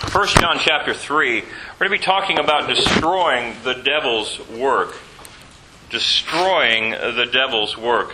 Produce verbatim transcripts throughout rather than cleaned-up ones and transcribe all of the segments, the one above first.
First John chapter three, we're going to be talking about destroying the devil's work. Destroying the devil's work.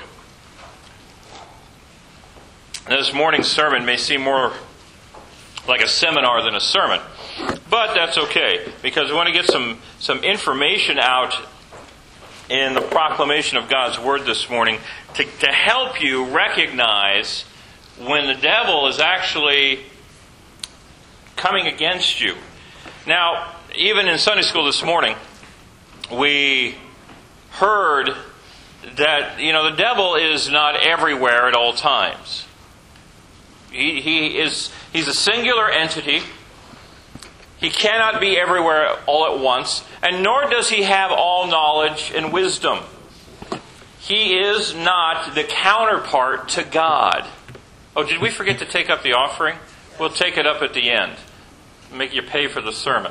Now, this morning's sermon may seem more like a seminar than a sermon. But that's okay, because we want to get some, some information out in the proclamation of God's Word this morning to, to help you recognize when the devil is actually coming against you. Now, even in Sunday school this morning, we heard that, you know, the devil is not everywhere at all times. He, he is, he's a singular entity. He cannot be everywhere all at once, and nor does he have all knowledge and wisdom. He is not the counterpart to God. Oh, did we forget to take up the offering? We'll take it up at the end. Make you pay for the sermon.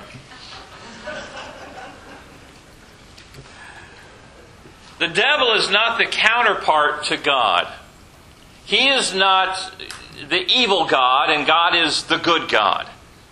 The devil is not the counterpart to God. He is not the evil God, and God is the good God.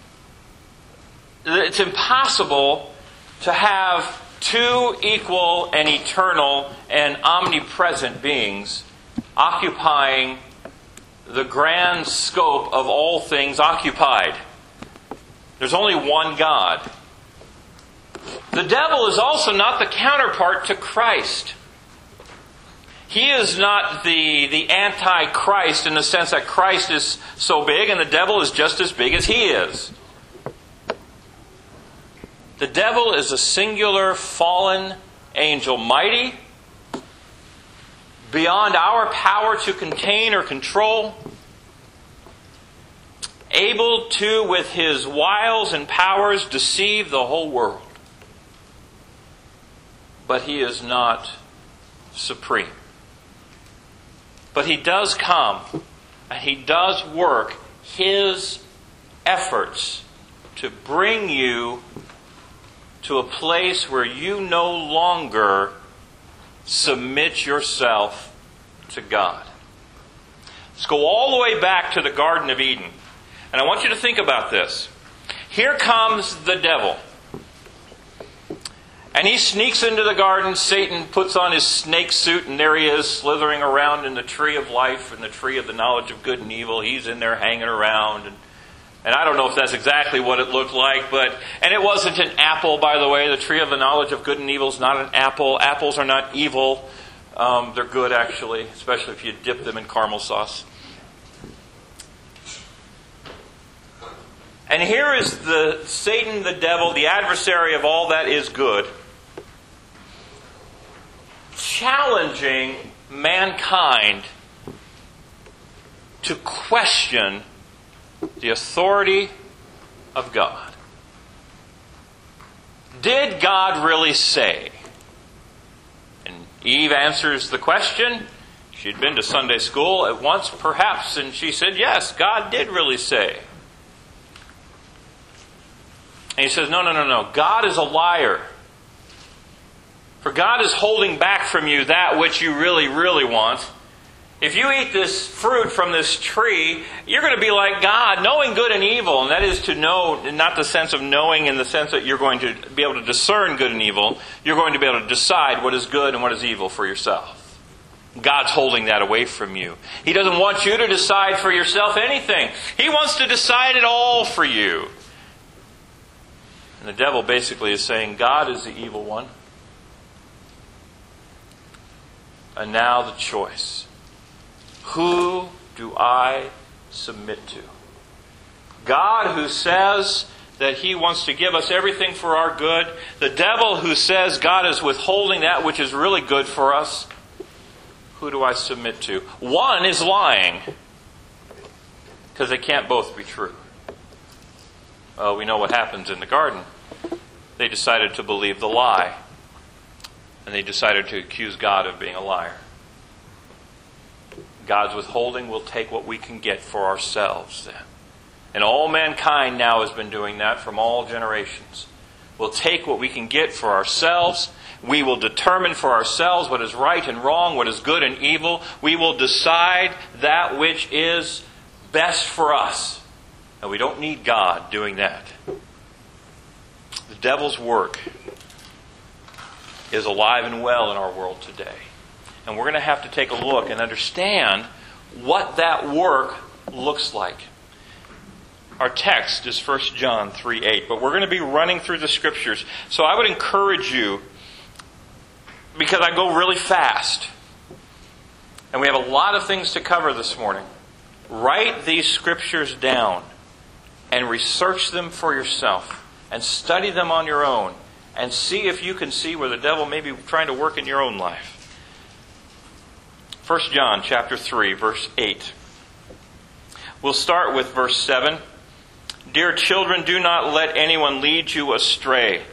It's impossible to have two equal and eternal and omnipresent beings occupying the grand scope of all things occupied. There's only one God. The devil is also not the counterpart to Christ. He is not the, the anti-Christ in the sense that Christ is so big and the devil is just as big as he is. The devil is a singular fallen angel, mighty, beyond our power to contain or control, able to, with his wiles and powers, deceive the whole world. But he is not supreme. But he does come, and he does work his efforts to bring you to a place where you no longer submit yourself to God. Let's go all the way back to the Garden of Eden. And I want you to think about this. Here comes the devil. And he sneaks into the garden. Satan puts on his snake suit, and there he is, slithering around in the tree of life and the tree of the knowledge of good and evil. He's in there hanging around. And, and I don't know if that's exactly what it looked like, but and it wasn't an apple, by the way. The tree of the knowledge of good and evil is not an apple. Apples are not evil. Um, they're good, actually, especially if you dip them in caramel sauce. And here is the Satan, the devil, the adversary of all that is good, challenging mankind to question the authority of God. Did God really say? And Eve answers the question. She'd been to Sunday school at once, perhaps, and she said, yes, God did really say. And he says, no, no, no, no. God is a liar. For God is holding back from you that which you really, really want. If you eat this fruit from this tree, you're going to be like God, knowing good and evil. And that is to know, not the sense of knowing in the sense that you're going to be able to discern good and evil. You're going to be able to decide what is good and what is evil for yourself. God's holding that away from you. He doesn't want you to decide for yourself anything. He wants to decide it all for you. And the devil basically is saying, God is the evil one. And now the choice. Who do I submit to? God, who says that He wants to give us everything for our good. The devil, who says God is withholding that which is really good for us. Who do I submit to? One is lying. Because they can't both be true. Well, we know what happens in the garden. They decided to believe the lie. And they decided to accuse God of being a liar. God's withholding will take what we can get for ourselves then. And all mankind now has been doing that from all generations. We'll take what we can get for ourselves. We will determine for ourselves what is right and wrong, what is good and evil. We will decide that which is best for us. And we don't need God doing that. The devil's work is alive and well in our world today. And we're going to have to take a look and understand what that work looks like. Our text is First John three eight, but we're going to be running through the Scriptures. So I would encourage you, because I go really fast, and we have a lot of things to cover this morning, write these Scriptures down and research them for yourself and study them on your own and see if you can see where the devil may be trying to work in your own life. First John chapter three, verse eight. We'll start with verse seven. Dear children, do not let anyone lead you astray.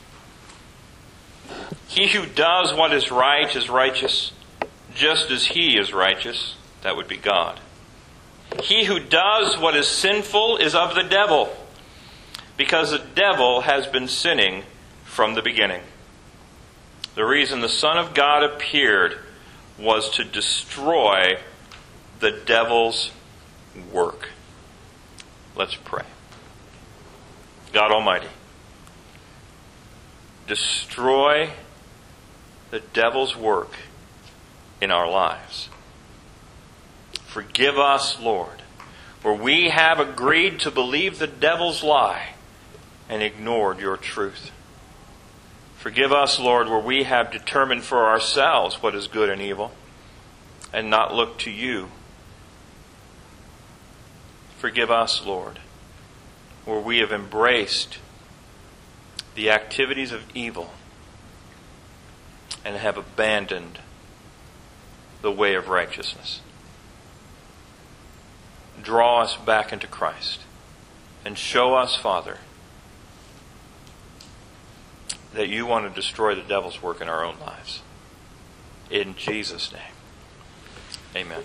He who does what is right is righteous, just as he is righteous. That would be God. He who does what is sinful is of the devil, because the devil has been sinning from the beginning. The reason the Son of God appeared was to destroy the devil's work. Let's pray. God Almighty, destroy the devil's work in our lives. Forgive us, Lord, where we have agreed to believe the devil's lie and ignored your truth. Forgive us, Lord, where we have determined for ourselves what is good and evil and not looked to you. Forgive us, Lord, where we have embraced the activities of evil and have abandoned the way of righteousness. Draw us back into Christ and show us, Father, that you want to destroy the devil's work in our own lives. In Jesus' name, amen.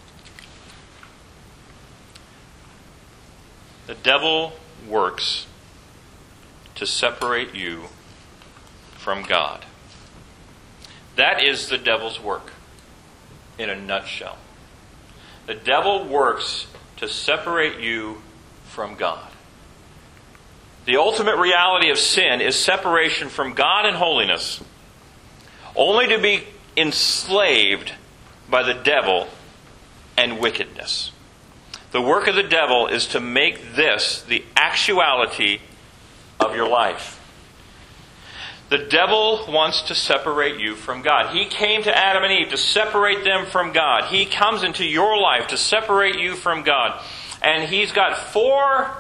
The devil works to separate you from God. That is the devil's work in a nutshell. The devil works to separate you from God. The ultimate reality of sin is separation from God and holiness, only to be enslaved by the devil and wickedness. The work of the devil is to make this the actuality of your life. The devil wants to separate you from God. He came to Adam and Eve to separate them from God. He comes into your life to separate you from God. And he's got four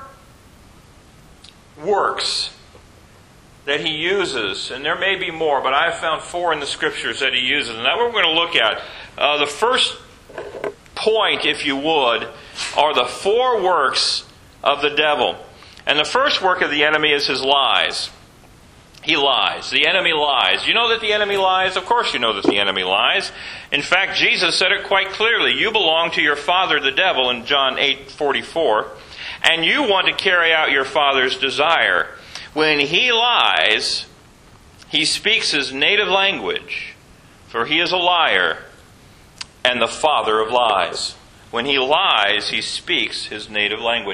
works that he uses. And there may be more, but I've found four in the Scriptures that he uses. And that's what we're going to look at. Uh, the first point, if you would, are the four works of the devil. And the first work of the enemy is his lies. He lies. The enemy lies. You know that the enemy lies? Of course you know that the enemy lies. In fact, Jesus said it quite clearly. You belong to your father, the devil, in John eight forty-four. And you want to carry out your father's desire. When he lies, he speaks his native language, for he is a liar and the father of lies. When he lies, he speaks his native language.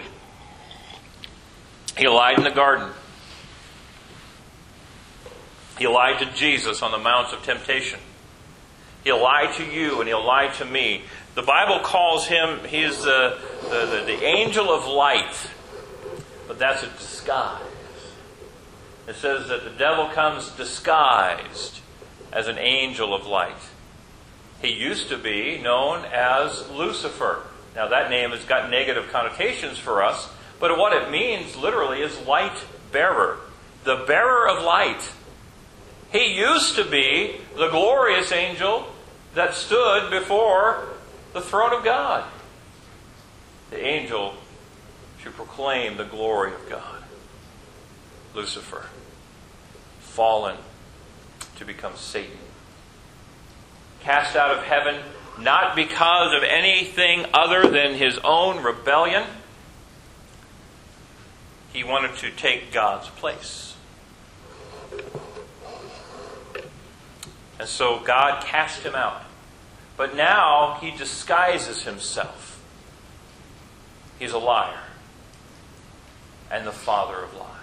He lied in the garden. He lied to Jesus on the Mount of Temptation. He'll lie to you and he'll lie to me. The Bible calls him, he is the, the, the, the angel of light. But that's a disguise. It says that the devil comes disguised as an angel of light. He used to be known as Lucifer. Now that name has got negative connotations for us, but what it means literally is light bearer. The bearer of light. He used to be the glorious angel that stood before the throne of God. The angel to proclaim the glory of God. Lucifer, fallen to become Satan. Cast out of heaven, not because of anything other than his own rebellion. He wanted to take God's place. And so God cast him out. But now he disguises himself. He's a liar. and the father of lies.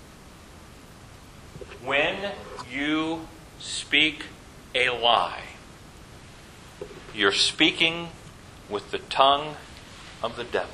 When you speak a lie, you're speaking with the tongue of the devil.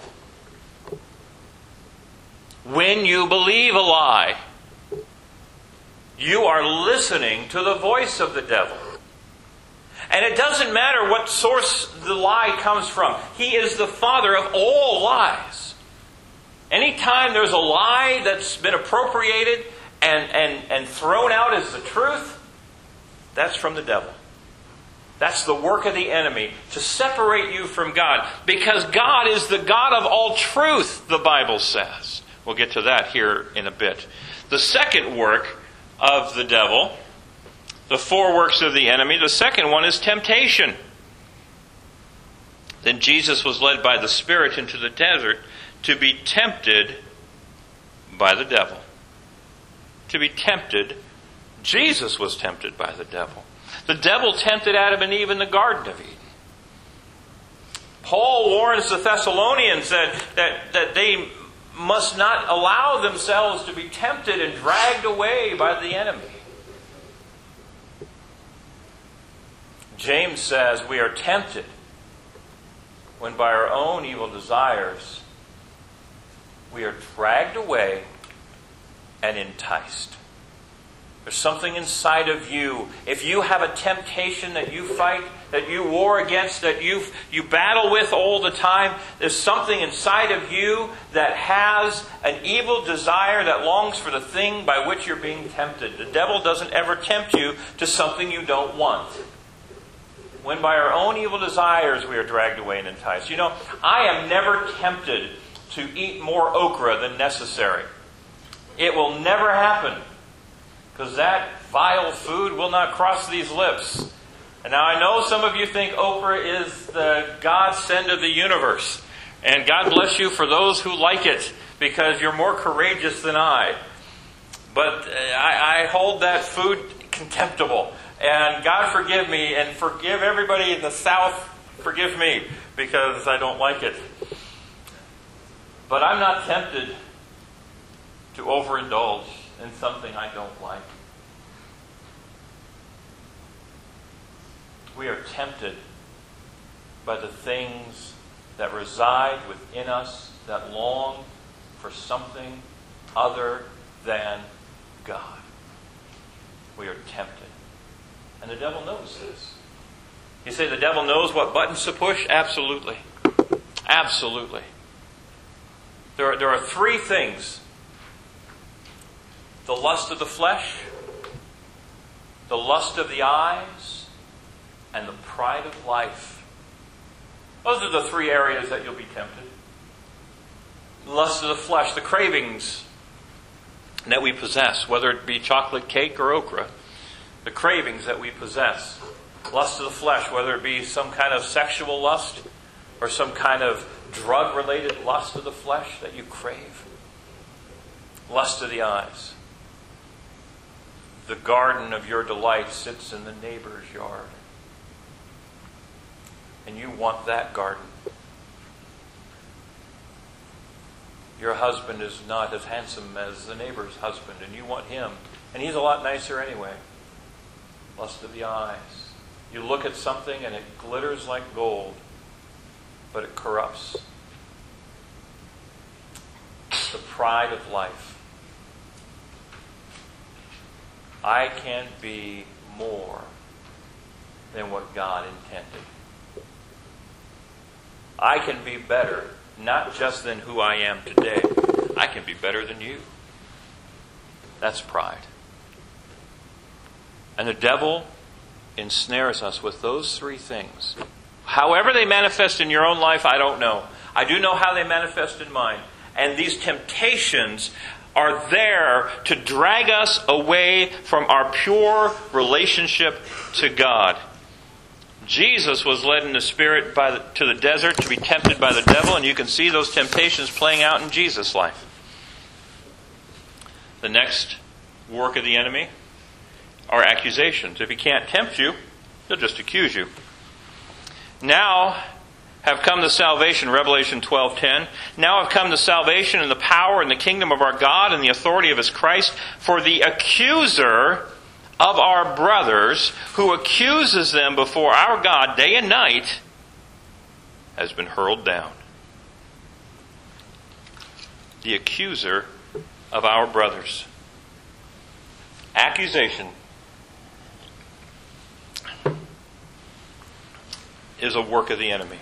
When you believe a lie, you are listening to the voice of the devil. And it doesn't matter what source the lie comes from. He is the father of all lies. Anytime there's a lie that's been appropriated and, and, and thrown out as the truth, that's from the devil. That's the work of the enemy to separate you from God. Because God is the God of all truth, the Bible says. We'll get to that here in a bit. The second work of the devil, the four works of the enemy, the second one is temptation. Then Jesus was led by the Spirit into the desert to be tempted by the devil. To be tempted, Jesus was tempted by the devil. The devil tempted Adam and Eve in the Garden of Eden. Paul warns the Thessalonians that, that, that they must not allow themselves to be tempted and dragged away by the enemy. James says we are tempted when by our own evil desires we are dragged away and enticed. There's something inside of you. If you have a temptation that you fight, that you war against, that you you battle with all the time, there's something inside of you that has an evil desire that longs for the thing by which you're being tempted. The devil doesn't ever tempt you to something you don't want. When by our own evil desires we are dragged away and enticed. You know, I am never tempted to eat more okra than necessary. It will never happen. Because that vile food will not cross these lips. And now I know some of you think okra is the godsend of the universe. And God bless you for those who like it, because you're more courageous than I. But I, I hold that food contemptible. And God forgive me, and forgive everybody in the South, forgive me, because I don't like it. But I'm not tempted to overindulge in something I don't like. We are tempted by the things that reside within us that long for something other than God. We are tempted. And the devil knows this. You say the devil knows what buttons to push? Absolutely. Absolutely. There are, there are three things. The lust of the flesh, the lust of the eyes, and the pride of life. Those are the three areas that you'll be tempted. Lust of the flesh, the cravings that we possess, whether it be chocolate cake or okra, the cravings that we possess. Lust of the flesh, whether it be some kind of sexual lust or some kind of drug-related lust of the flesh that you crave. Lust of the eyes. The garden of your delight sits in the neighbor's yard. And you want that garden. Your husband is not as handsome as the neighbor's husband, and you want him. And he's a lot nicer anyway. Lust of the eyes. You look at something and it glitters like gold, but it corrupts. The pride of life. I can be more than what God intended. I can be better, not just than who I am today. I can be better than you. That's pride. And the devil ensnares us with those three things. However they manifest in your own life, I don't know. I do know how they manifest in mine. And these temptations are there to drag us away from our pure relationship to God. Jesus was led in the Spirit by the, to the desert to be tempted by the devil, and you can see those temptations playing out in Jesus' life. The next work of the enemy are accusations. If he can't tempt you, he'll just accuse you. Now, have come the salvation, Revelation twelve ten. Now have come the salvation and the power and the kingdom of our God and the authority of His Christ. For the accuser of our brothers, who accuses them before our God day and night, has been hurled down. The accuser of our brothers. Accusation is a work of the enemy.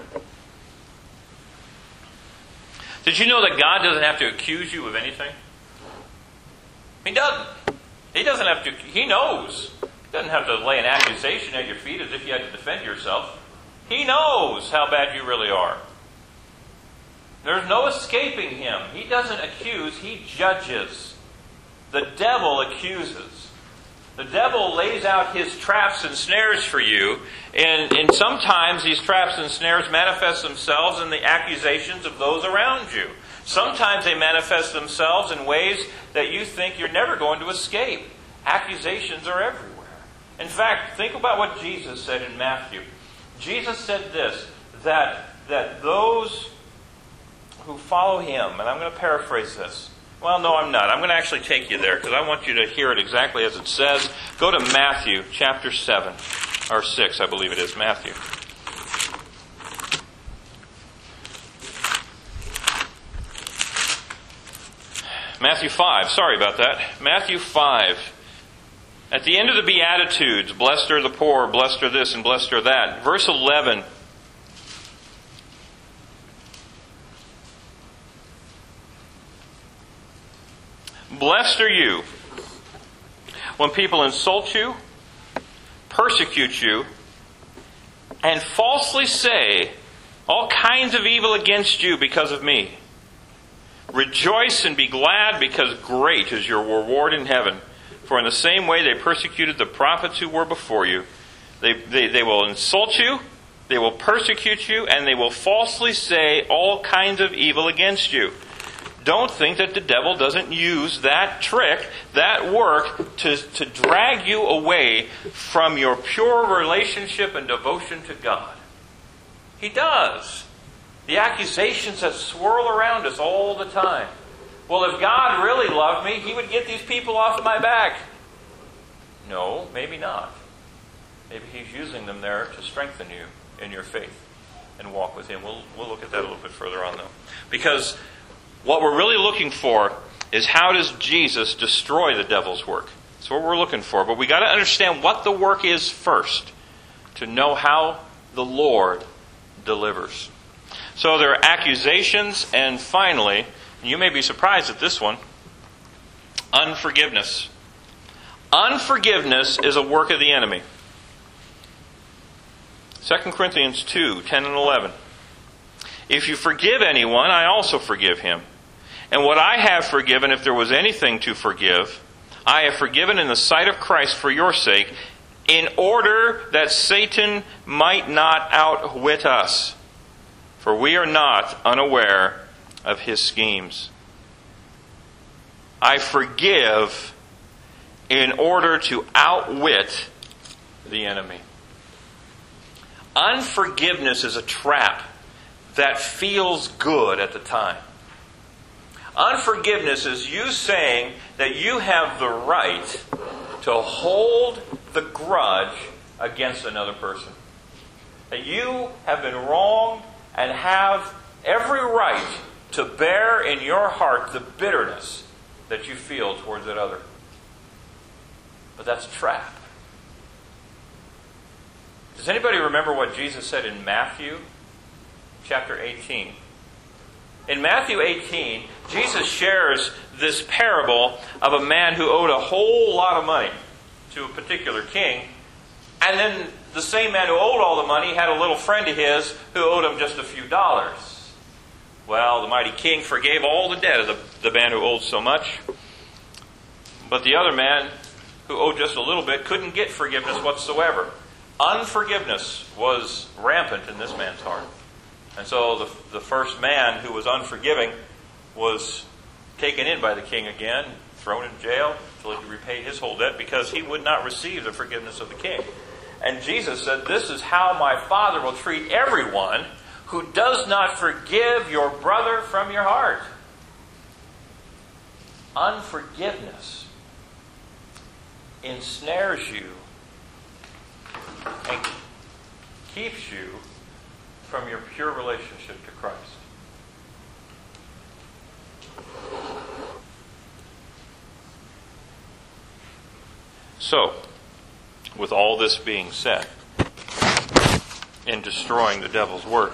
Did you know that God doesn't have to accuse you of anything? He doesn't. He doesn't have to. He knows. He doesn't have to lay an accusation at your feet as if you had to defend yourself. He knows how bad you really are. There's no escaping Him. He doesn't accuse, He judges. The devil accuses. The devil lays out his traps and snares for you, and, and sometimes these traps and snares manifest themselves in the accusations of those around you. Sometimes they manifest themselves in ways that you think you're never going to escape. Accusations are everywhere. In fact, think about what Jesus said in Matthew. Jesus said this, that, that those who follow Him, and I'm going to paraphrase this. Well, no, I'm not. I'm going to actually take you there because I want you to hear it exactly as it says. Go to Matthew chapter seven, or six, I believe it is, Matthew. Matthew five, sorry about that. Matthew five. At the end of the Beatitudes, blessed are the poor, blessed are this, and blessed are that. Verse eleven. Blessed are you when people insult you, persecute you, and falsely say all kinds of evil against you because of me. Rejoice and be glad, because great is your reward in heaven. For in the same way they persecuted the prophets who were before you. They, they, they will insult you, they will persecute you, and they will falsely say all kinds of evil against you. Don't think that the devil doesn't use that trick, that work, to, to drag you away from your pure relationship and devotion to God. He does. The accusations that swirl around us all the time. Well, if God really loved me, He would get these people off of my back. No, maybe not. Maybe He's using them there to strengthen you in your faith and walk with Him. We'll, we'll look at that a little bit further on, though. Because what we're really looking for is, how does Jesus destroy the devil's work? That's what we're looking for. But we got to understand what the work is first to know how the Lord delivers. So there are accusations, and finally, you may be surprised at this one, unforgiveness. Unforgiveness is a work of the enemy. Second Corinthians two, ten and eleven. If you forgive anyone, I also forgive him. And what I have forgiven, if there was anything to forgive, I have forgiven in the sight of Christ for your sake, in order that Satan might not outwit us. For we are not unaware of his schemes. I forgive in order to outwit the enemy. Unforgiveness is a trap that feels good at the time. Unforgiveness is you saying that you have the right to hold the grudge against another person. That you have been wronged and have every right to bear in your heart the bitterness that you feel towards that other. But that's a trap. Does anybody remember what Jesus said in Matthew chapter eighteen? In Matthew eighteen, Jesus shares this parable of a man who owed a whole lot of money to a particular king. And then the same man who owed all the money had a little friend of his who owed him just a few dollars. Well, the mighty king forgave all the debt of the, the man who owed so much. But the other man who owed just a little bit couldn't get forgiveness whatsoever. Unforgiveness was rampant in this man's heart. And so the, the first man who was unforgiving was taken in by the king again, thrown in jail until he could repay his whole debt, because he would not receive the forgiveness of the king. And Jesus said, this is how my Father will treat everyone who does not forgive your brother from your heart. Unforgiveness ensnares you and keeps you from your pure relationship to Christ. So, with all this being said, in destroying the devil's work,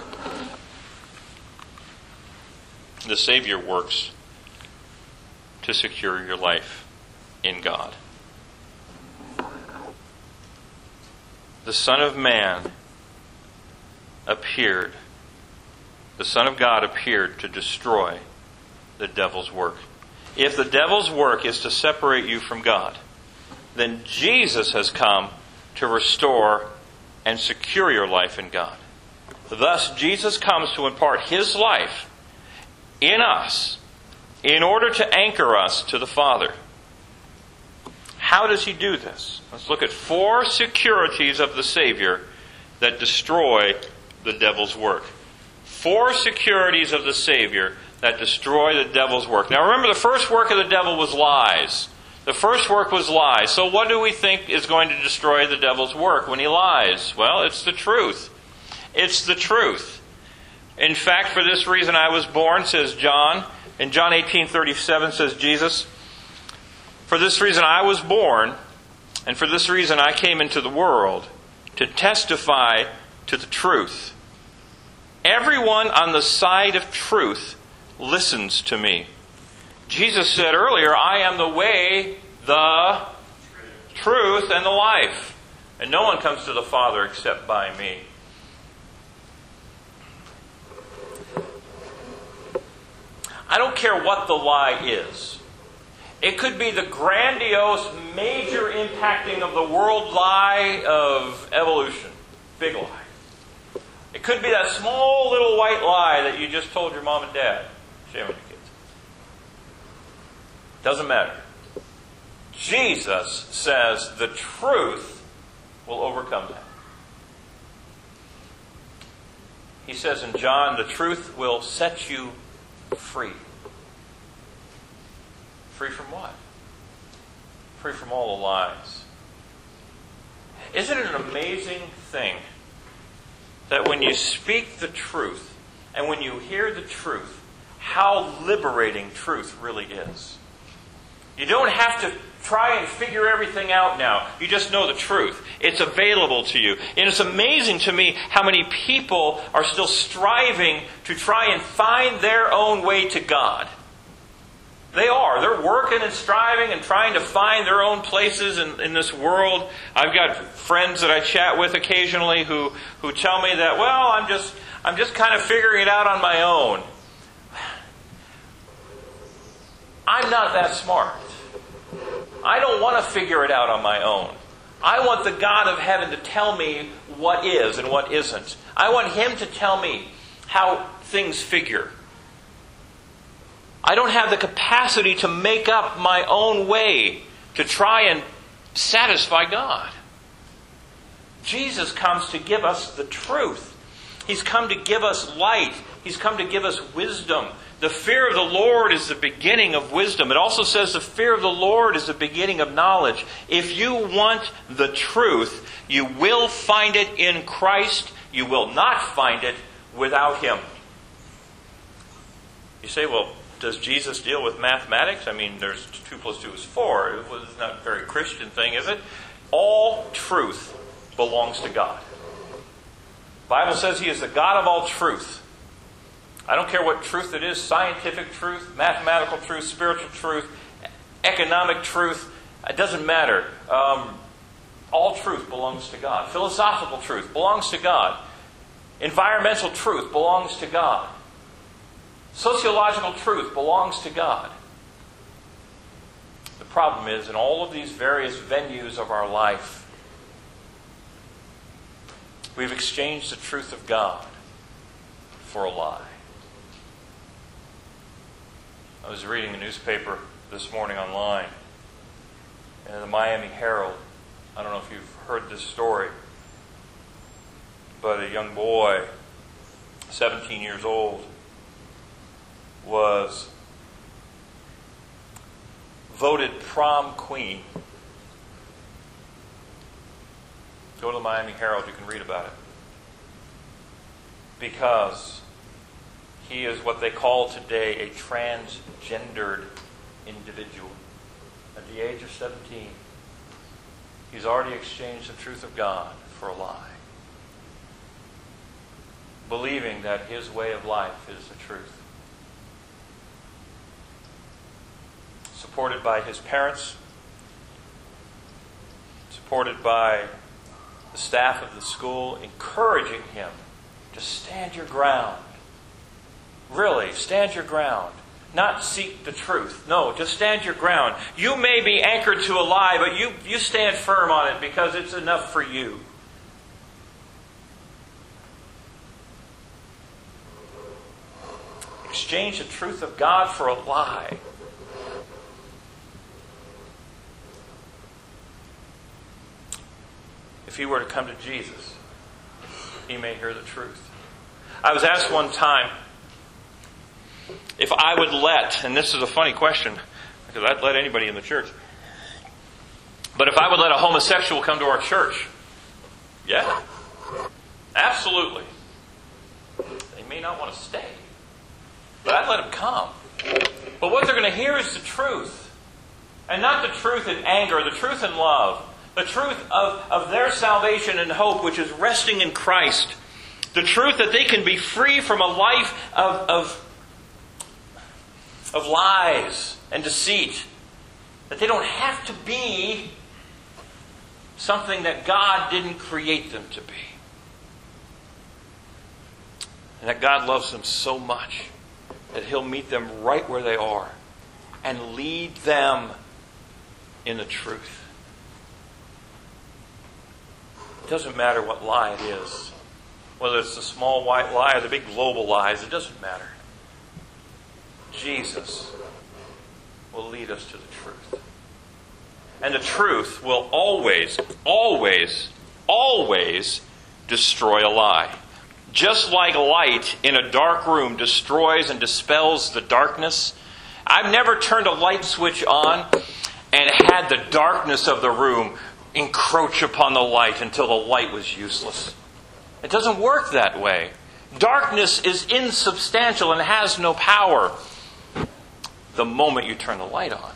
the Savior works to secure your life in God. The Son of Man appeared, the Son of God appeared to destroy the devil's work. If the devil's work is to separate you from God, then Jesus has come to restore and secure your life in God. Thus, Jesus comes to impart His life in us in order to anchor us to the Father. How does He do this? Let's look at four securities of the Savior that destroy the devil's work. Four securities of the Savior that destroy the devil's work. Now remember, the first work of the devil was lies. The first work was lies. So what do we think is going to destroy the devil's work when he lies? Well, it's the truth. It's the truth. In fact, for this reason I was born, says John. In John eighteen thirty-seven says Jesus, for this reason I was born, and for this reason I came into the world, to testify to the truth. Everyone on the side of truth listens to me. Jesus said earlier, I am the way, the truth, and the life. And no one comes to the Father except by me. I don't care what the lie is. It could be the grandiose, major impacting of the world lie of evolution. Big lie. It could be that small little white lie that you just told your mom and dad. Shame on you kids. Doesn't matter. Jesus says the truth will overcome that. He says in John, the truth will set you free. Free from what? Free from all the lies. Isn't it an amazing thing that when you speak the truth and when you hear the truth, how liberating truth really is? You don't have to try and figure everything out now. You just know the truth. It's available to you. And it's amazing to me how many people are still striving to try and find their own way to God. They are. They're working and striving and trying to find their own places in, in this world. I've got friends that I chat with occasionally who, who tell me that, well, I'm just I'm just kind of figuring it out on my own. I'm not that smart. I don't want to figure it out on my own. I want the God of heaven to tell me what is and what isn't. I want Him to tell me how things figure. I don't have the capacity to make up my own way to try and satisfy God. Jesus comes to give us the truth. He's come to give us light. He's come to give us wisdom. The fear of the Lord is the beginning of wisdom. It also says the fear of the Lord is the beginning of knowledge. If you want the truth, you will find it in Christ. You will not find it without Him. You say, well, does Jesus deal with mathematics? I mean, there's two plus two is four. It's not a very Christian thing, is it? All truth belongs to God. The Bible says He is the God of all truth. I don't care what truth it is, scientific truth, mathematical truth, spiritual truth, economic truth. It doesn't matter. Um, all truth belongs to God. Philosophical truth belongs to God. Environmental truth belongs to God. Sociological truth belongs to God. The problem is, in all of these various venues of our life, we've exchanged the truth of God for a lie. I was reading a newspaper this morning online, and the Miami Herald. I don't know if you've heard this story, but a young boy seventeen years old, was voted prom queen. Go to the Miami Herald, you can read about it. Because he is what they call today a transgendered individual. At the age of seventeen, he's already exchanged the truth of God for a lie, believing that his way of life is the truth. Supported by his parents, supported by the staff of the school, encouraging him to stand your ground. Really, stand your ground. Not seek the truth. No, just stand your ground. You may be anchored to a lie, but you, you stand firm on it because it's enough for you. Exchange the truth of God for a lie. If he were to come to Jesus, he may hear the truth. I was asked one time if I would let, and this is a funny question, because I'd let anybody in the church, but if I would let a homosexual come to our church, yeah, absolutely. They may not want to stay, but I'd let them come. But what they're going to hear is the truth. And not the truth in anger, the truth in love. The truth of, of their salvation and hope, which is resting in Christ. The truth that they can be free from a life of, of, of lies and deceit. That they don't have to be something that God didn't create them to be. And that God loves them so much that He'll meet them right where they are and lead them in the truth. It doesn't matter what lie it is. Whether it's the small white lie or the big global lies, it doesn't matter. Jesus will lead us to the truth. And the truth will always, always, always destroy a lie. Just like light in a dark room destroys and dispels the darkness, I've never turned a light switch on and had the darkness of the room encroach upon the light until the light was useless. It doesn't work that way. Darkness is insubstantial and has no power the moment you turn the light on.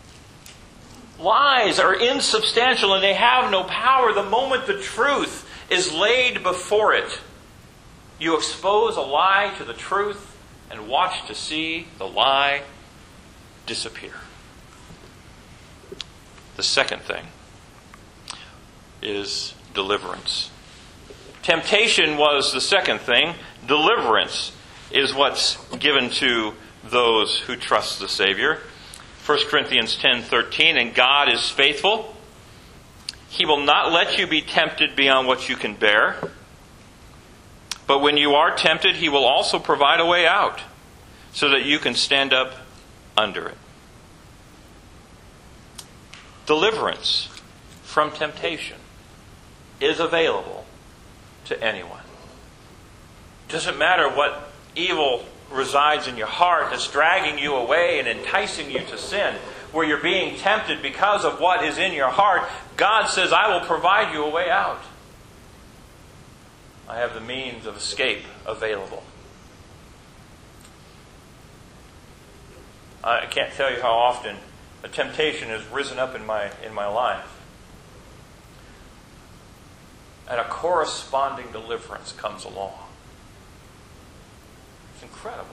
Lies are insubstantial and they have no power the moment the truth is laid before it. You expose a lie to the truth and watch to see the lie disappear. The second thing is deliverance. Temptation was the second thing. Deliverance is what's given to those who trust the Savior. First Corinthians ten thirteen, and God is faithful. He will not let you be tempted beyond what you can bear. But when you are tempted, He will also provide a way out so that you can stand up under it. Deliverance from temptation is available to anyone. Doesn't matter what evil resides in your heart that's dragging you away and enticing you to sin, where you're being tempted because of what is in your heart. God says, I will provide you a way out. I have the means of escape available. I can't tell you how often a temptation has risen up in my in my life. And a corresponding deliverance comes along. It's incredible.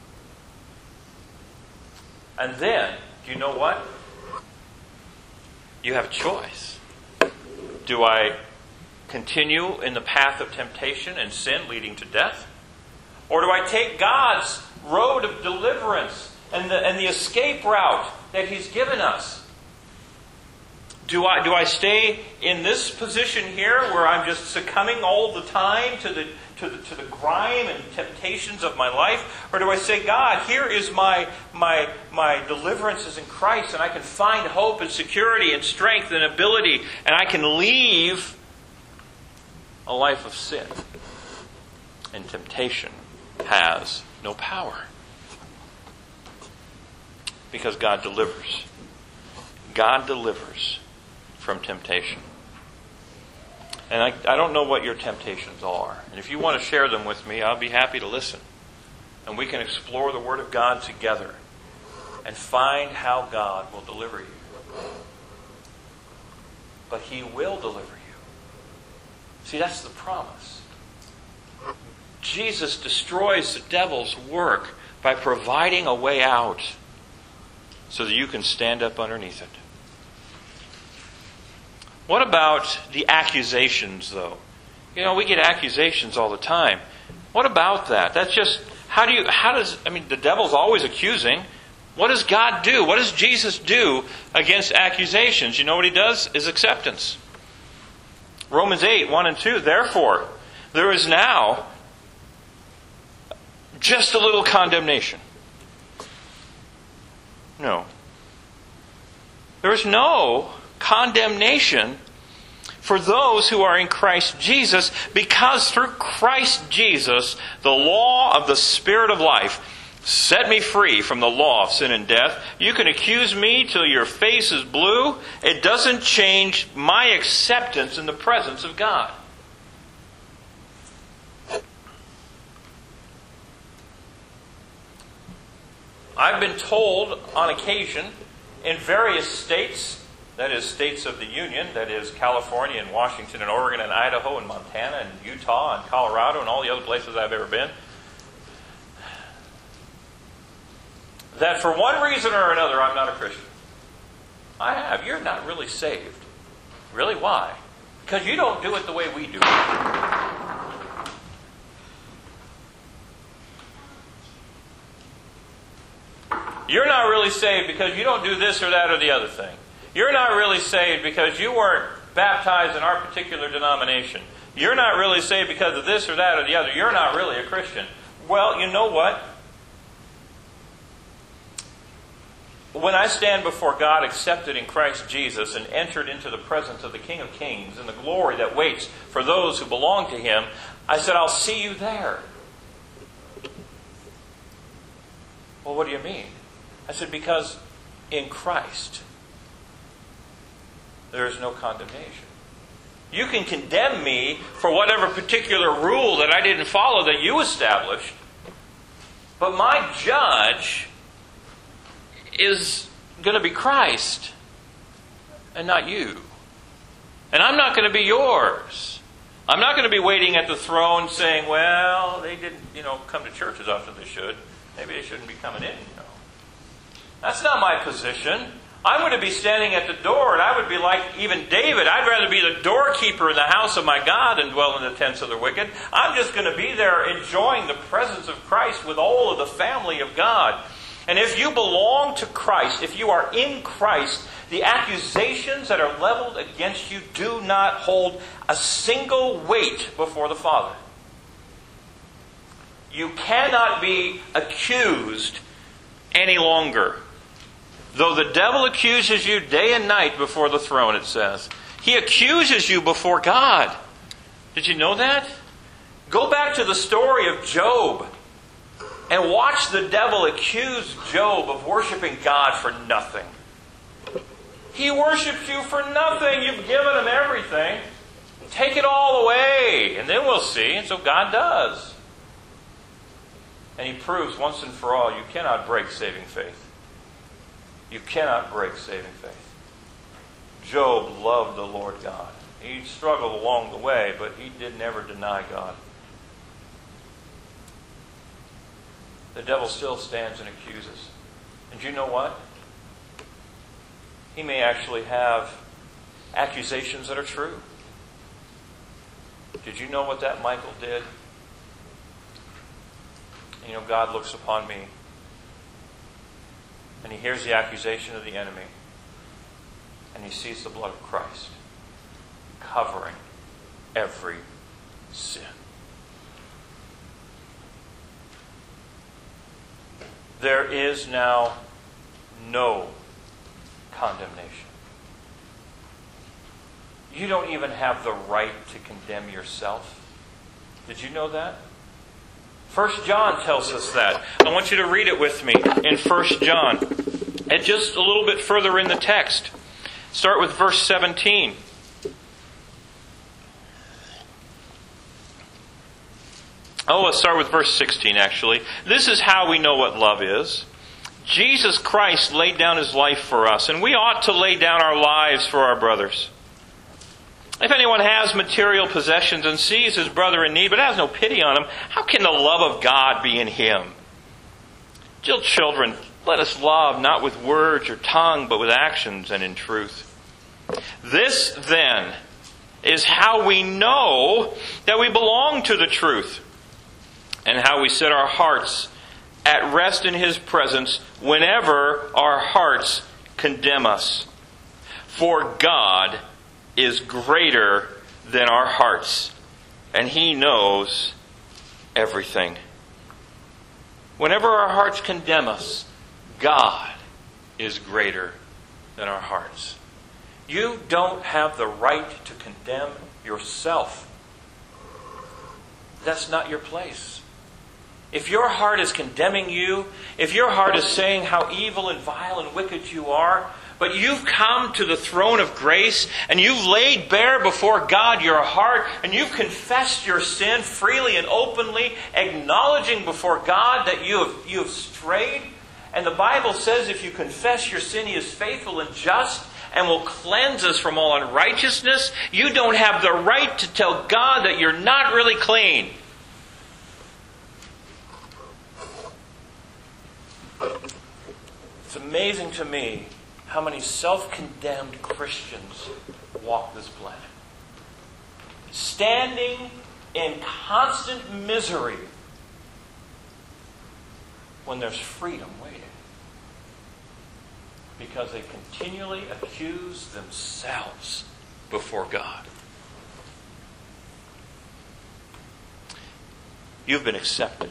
And then, do you know what? You have a choice. Do I continue in the path of temptation and sin leading to death? Or do I take God's road of deliverance and the, and the escape route that He's given us? Do I do I stay in this position here where I'm just succumbing all the time to the to the to the grime and temptations of my life? Or do I say, God, here is my my my deliverance is in Christ, and I can find hope and security and strength and ability, and I can leave a life of sin and temptation has no power. Because God delivers. God delivers from temptation. And I, I don't know what your temptations are. And if you want to share them with me, I'll be happy to listen. And we can explore the Word of God together and find how God will deliver you. But He will deliver you. See, that's the promise. Jesus destroys the devil's work by providing a way out so that you can stand up underneath it. What about the accusations, though? You know, we get accusations all the time. What about that? That's just, how do you, how does, I mean, the devil's always accusing. What does God do? What does Jesus do against accusations? You know what He does? Is acceptance. Romans eight, one and two, therefore, there is now just a little condemnation. No. There is no condemnation for those who are in Christ Jesus, because through Christ Jesus, the law of the Spirit of life set me free from the law of sin and death. You can accuse me till your face is blue. It doesn't change my acceptance in the presence of God. I've been told on occasion in various states, that is states of the Union, that is California and Washington and Oregon and Idaho and Montana and Utah and Colorado and all the other places I've ever been, that for one reason or another I'm not a Christian. I have. You're not really saved. Really? Why? Because you don't do it the way we do it. You're not really saved because you don't do this or that or the other thing. You're not really saved because you weren't baptized in our particular denomination. You're not really saved because of this or that or the other. You're not really a Christian. Well, you know what? When I stand before God accepted in Christ Jesus and entered into the presence of the King of Kings and the glory that waits for those who belong to Him, I said, I'll see you there. Well, what do you mean? I said, because in Christ, there is no condemnation. You can condemn me for whatever particular rule that I didn't follow that you established, but my judge is going to be Christ and not you. And I'm not going to be yours. I'm not going to be waiting at the throne saying, well, they didn't, you know, come to church as often as they should. Maybe they shouldn't be coming in, you know. That's not my position. I'm going to be standing at the door, and I would be like even David. I'd rather be the doorkeeper in the house of my God than dwell in the tents of the wicked. I'm just going to be there enjoying the presence of Christ with all of the family of God. And if you belong to Christ, if you are in Christ, the accusations that are leveled against you do not hold a single weight before the Father. You cannot be accused any longer. Though the devil accuses you day and night before the throne, it says. He accuses you before God. Did you know that? Go back to the story of Job and watch the devil accuse Job of worshiping God for nothing. He worships you for nothing. You've given him everything. Take it all away, and then we'll see. And so God does. And He proves once and for all, you cannot break saving faith. You cannot break saving faith. Job loved the Lord God. He struggled along the way, but he did never deny God. The devil still stands and accuses. And you know what? He may actually have accusations that are true. Did you know what that Michael did? You know, God looks upon me and He hears the accusation of the enemy and He sees the blood of Christ covering every sin. There is now no condemnation. You don't even have the right to condemn yourself. Did you know that? First John tells us that. I want you to read it with me in First John. And just a little bit further in the text. Start with verse seventeen. Oh, let's start with verse sixteen, actually. This is how we know what love is. Jesus Christ laid down His life for us, and we ought to lay down our lives for our brothers. If anyone has material possessions and sees his brother in need, but has no pity on him, how can the love of God be in him? Dear children, let us love not with words or tongue, but with actions and in truth. This, then, is how we know that we belong to the truth, and how we set our hearts at rest in His presence whenever our hearts condemn us. For God is greater than our hearts, and He knows everything. Whenever our hearts condemn us, God is greater than our hearts. You don't have the right to condemn yourself. That's not your place. If your heart is condemning you, if your heart is saying how evil and vile and wicked you are, but you've come to the throne of grace and you've laid bare before God your heart and you've confessed your sin freely and openly, acknowledging before God that you have, you have strayed. And the Bible says if you confess your sin, He is faithful and just and will cleanse us from all unrighteousness. You don't have the right to tell God that you're not really clean. It's amazing to me how many self-condemned Christians walk this planet. Standing in constant misery when there's freedom waiting. Because they continually accuse themselves before God. You've been accepted.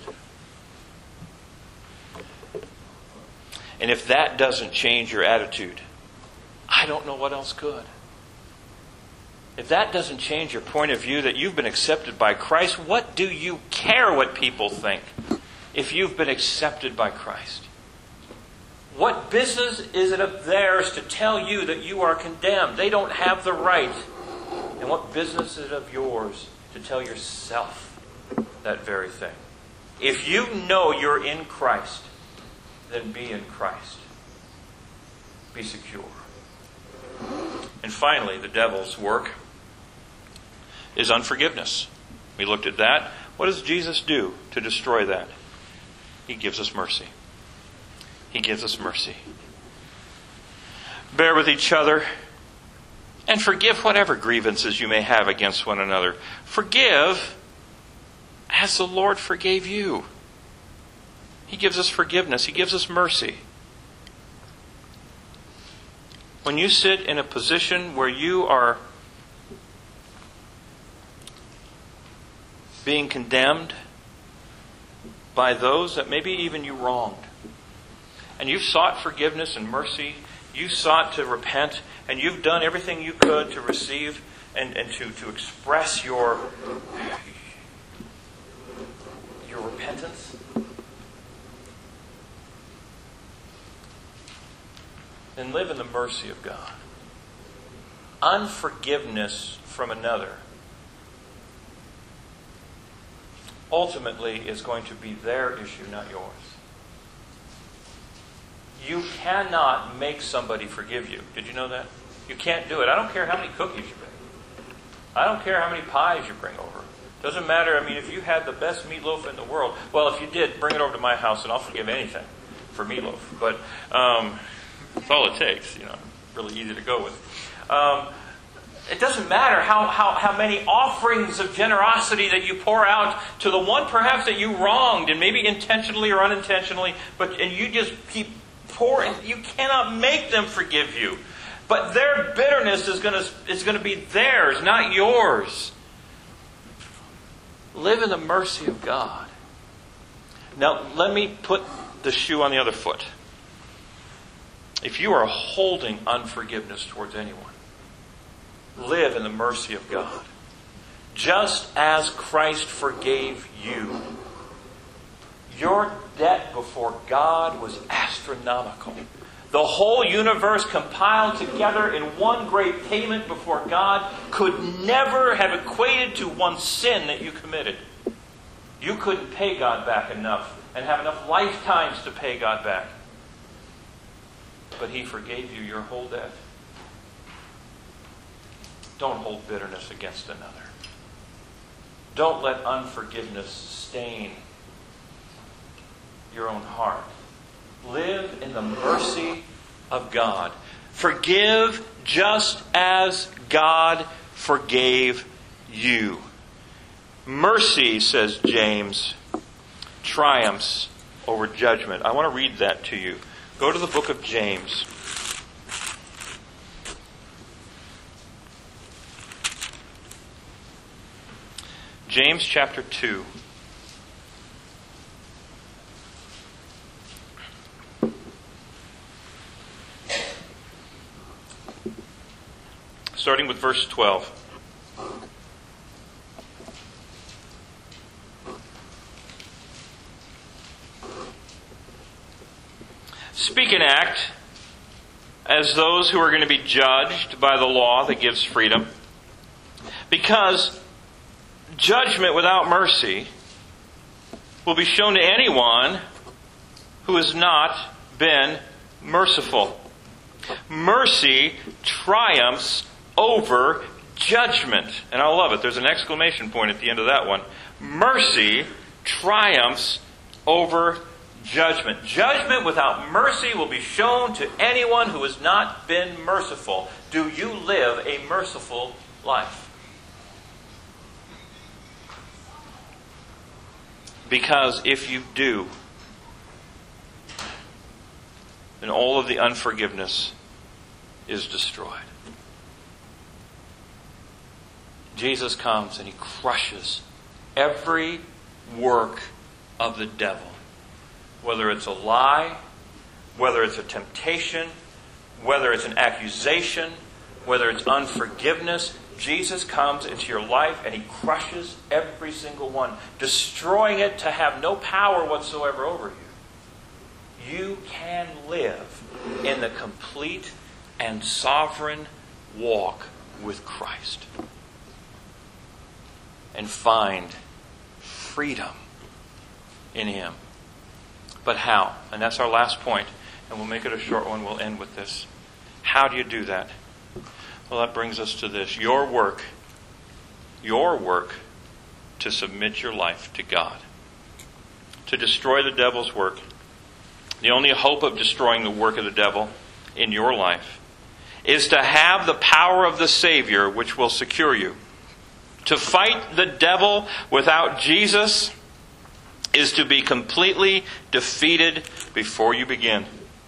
And if that doesn't change your attitude, I don't know what else could. If that doesn't change your point of view that you've been accepted by Christ, what do you care what people think if you've been accepted by Christ? What business is it of theirs to tell you that you are condemned? They don't have the right. And what business is it of yours to tell yourself that very thing? If you know you're in Christ, then be in Christ. Be secure. And finally, the devil's work is unforgiveness. We looked at that. What does Jesus do to destroy that? He gives us mercy. He gives us mercy. Bear with each other and forgive whatever grievances you may have against one another. Forgive as the Lord forgave you. He gives us forgiveness. He gives us mercy. When you sit in a position where you are being condemned by those that maybe even you wronged, and you've sought forgiveness and mercy, you sought to repent, and you've done everything you could to receive and, and to, to express your, your repentance, then live in the mercy of God. Unforgiveness from another ultimately is going to be their issue, not yours. You cannot make somebody forgive you. Did you know that? You can't do it. I don't care how many cookies you bake. I don't care how many pies you bring over. Doesn't matter. I mean, if you had the best meatloaf in the world, well, if you did, bring it over to my house and I'll forgive anything for meatloaf. But um, that's all it takes. You know, really easy to go with. Um, it doesn't matter how, how, how many offerings of generosity that you pour out to the one perhaps that you wronged, and maybe intentionally or unintentionally, but and you just keep pouring. You cannot make them forgive you. But their bitterness is going to is going to be theirs, not yours. Live in the mercy of God. Now, let me put the shoe on the other foot. If you are holding unforgiveness towards anyone, live in the mercy of God. Just as Christ forgave you, Your debt before God was astronomical. The whole universe compiled together in one great payment before God could never have equated to one sin that you committed. You couldn't pay God back enough and have enough lifetimes to pay God back. But He forgave you your whole debt. Don't hold bitterness against another. Don't let unforgiveness stain your own heart. Live in the mercy of God. Forgive just as God forgave you. Mercy, says James, triumphs over judgment. I want to read that to you. Go to the book of James. James chapter two. Starting with verse twelve. Speak and act as those who are going to be judged by the law that gives freedom, because judgment without mercy will be shown to anyone who has not been merciful. Mercy triumphs over judgment. And I love it. There's an exclamation point at the end of that one. Mercy triumphs over judgment. Judgment without mercy will be shown to anyone who has not been merciful. Do you live a merciful life? Because if you do, then all of the unforgiveness is destroyed. Jesus comes and He crushes every work of the devil. Whether it's a lie, whether it's a temptation, whether it's an accusation, whether it's unforgiveness, Jesus comes into your life and He crushes every single one, destroying it to have no power whatsoever over you. You can live in the complete and sovereign walk with Christ and find freedom in Him. But how? And that's our last point, and we'll make it a short one. We'll end with this. How do you do that? Well, that brings us to this. Your work, your work to submit your life to God, to destroy the devil's work. The only hope of destroying the work of the devil in your life is to have the power of the Savior, which will secure you. To fight the devil without Jesus is to be completely defeated before you begin.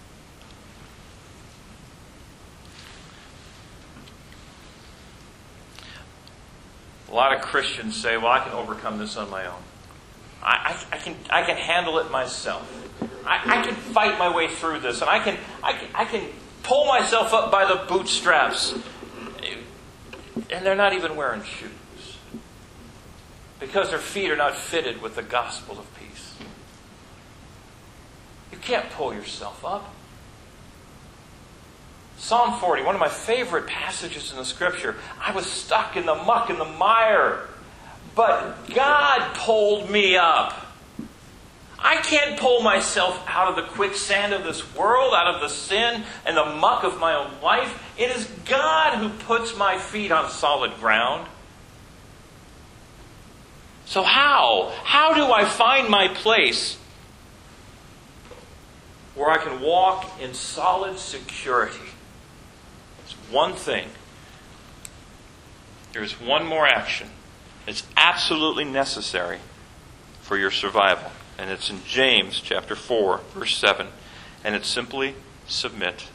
A lot of Christians say, well, I can overcome this on my own. I, I, I can I can handle it myself. I, I can fight my way through this, and I can, I can I can pull myself up by the bootstraps. And they're not even wearing shoes, because their feet are not fitted with the gospel of peace. You can't pull yourself up. Psalm forty, one of my favorite passages in the Scripture. I was stuck in the muck and the mire, but God pulled me up. I can't pull myself out of the quicksand of this world, out of the sin and the muck of my own life. It is God who puts my feet on solid ground. So how? How do I find my place where I can walk in solid security? It's one thing. There's one more action. It's absolutely necessary for your survival. And it's in James chapter four, verse seven. And it's simply submit.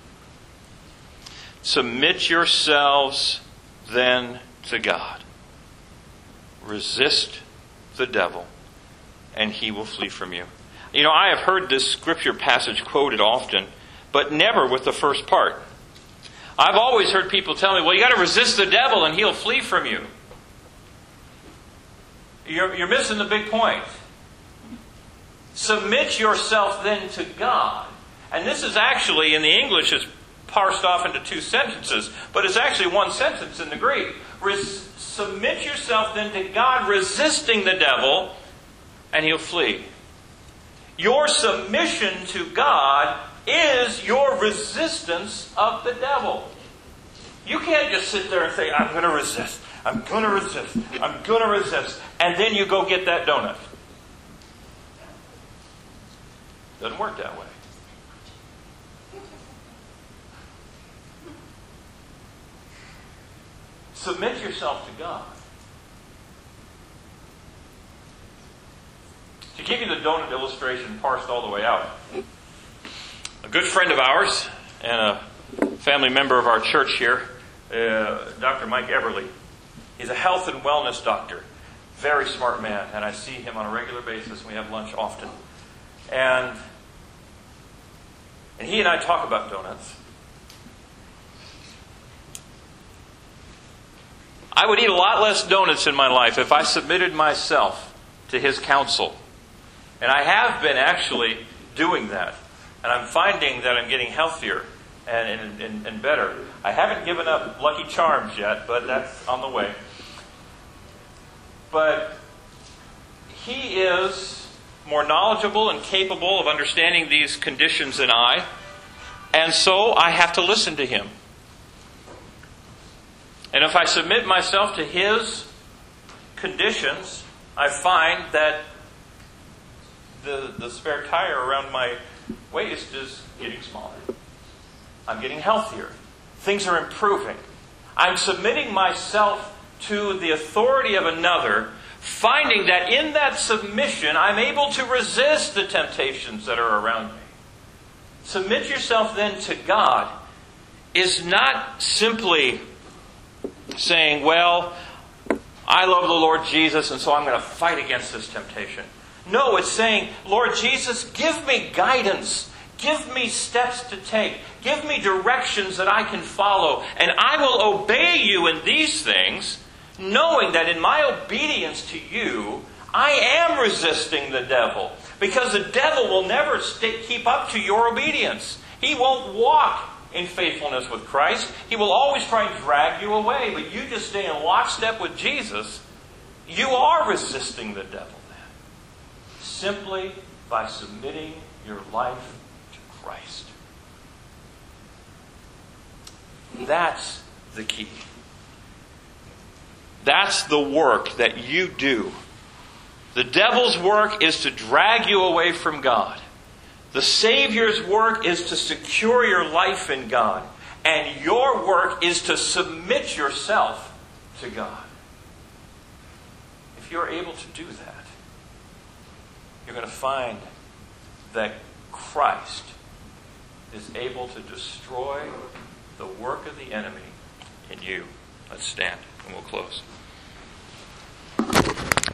Submit yourselves then to God. Resist the devil, and he will flee from you. You know, I have heard this scripture passage quoted often, but never with the first part. I've always heard people tell me, well, you got to resist the devil and he'll flee from you. You're, you're missing the big point. Submit yourself then to God. And this is actually, in the English, it's parsed off into two sentences, but it's actually one sentence in the Greek. Res- submit yourself then to God, resisting the devil, and he'll flee. Your submission to God is your resistance of the devil. You can't just sit there and say, I'm going to resist, I'm going to resist, I'm going to resist, and then you go get that donut. Doesn't work that way. Submit yourself to God. To give you the donut illustration parsed all the way out, a good friend of ours and a family member of our church here, uh, Doctor Mike Everly, he's a health and wellness doctor. Very smart man, and I see him on a regular basis. We have lunch often. And, and he and I talk about donuts. I would eat a lot less donuts in my life if I submitted myself to his counsel. And I have been actually doing that. And I'm finding that I'm getting healthier and, and, and, and better. I haven't given up Lucky Charms yet, but that's on the way. But he is more knowledgeable and capable of understanding these conditions than I. And so I have to listen to him. And if I submit myself to his conditions, I find that the, the spare tire around my waist is getting smaller. I'm getting healthier. Things are improving. I'm submitting myself to the authority of another, finding that in that submission, I'm able to resist the temptations that are around me. Submit yourself then to God is not simply saying, well, I love the Lord Jesus, and so I'm going to fight against this temptation. No, it's saying, Lord Jesus, give me guidance. Give me steps to take. Give me directions that I can follow. And I will obey you in these things, knowing that in my obedience to you, I am resisting the devil. Because the devil will never stay, keep up to your obedience. He won't walk in faithfulness with Christ. He will always try and drag you away. But you just stay in lockstep with Jesus, you are resisting the devil then. Simply by submitting your life to Christ. That's the key. That's the work that you do. The devil's work is to drag you away from God. The Savior's work is to secure your life in God. And your work is to submit yourself to God. If you're able to do that, you're going to find that Christ is able to destroy the work of the enemy in you. Let's stand and we'll close.